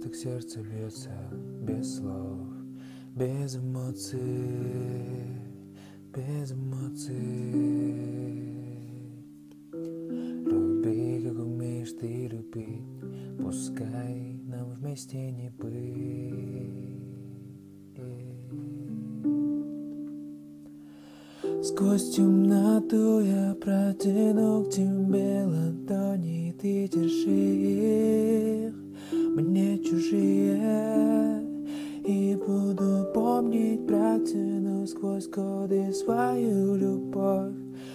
так сердце бьется без слов, без эмоций, без эмоций. Люби, как умеешь ты любить, пускай нам вместе не быть. Сквозь темноту я протяну к тебе ладони, ты держи их, мне чужие. И буду помнить, протяну сквозь годы свою любовь,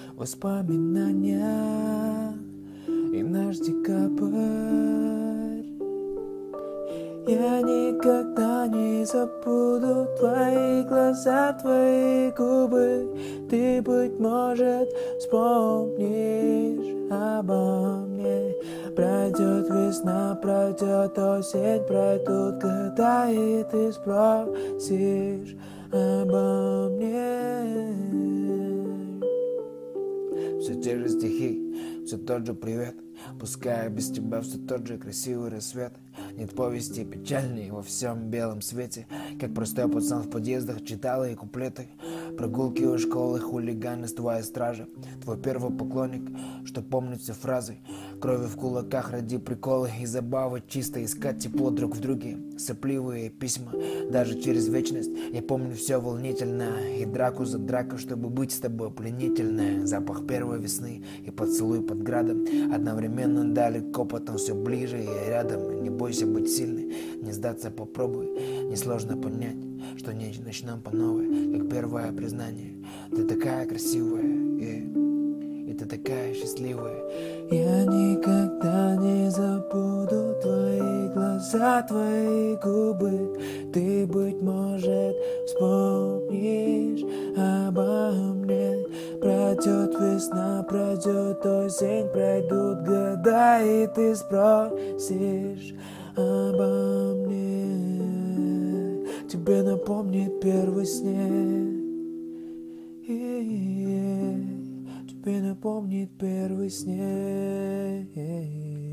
воспоминания и наш декабрь. Я никогда не забуду твои глаза, твои губы. Ты, быть может, вспомнишь обо мне. Пройдет весна, пройдет осень, пройдут года, и ты спросишь обо мне. Все те же стихи, все тот же привет. Пускай без тебя все тот же красивый рассвет. Нет повести печальней во всем белом свете. Как простой пацан в подъездах читал и куплеты. Прогулки у школы, хулиганы, твоя стража. Твой первый поклонник, что помнит все фразы. Крови в кулаках ради приколы и забавы. Чисто искать тепло друг в друге. Сопливые письма, даже через вечность. Я помню все волнительно. И драку за драку, чтобы быть с тобой пленительной. Запах первой весны и поцелуй под градом. Одновременно далеко, потом все ближе и рядом. Не бойся быть сильной, не сдаться попробуй. Несложно понять, что не начнем по новой, как первое признание. Ты такая красивая, и ты такая счастливая. Я никогда не забуду твои глаза, твои губы. Ты, быть может, вспомнишь обо мне. Пройдет весна, пройдет осень, пройдут года, и ты спросишь обо мне. Тебе напомнит первый снег. Тебе напомнит первый снег.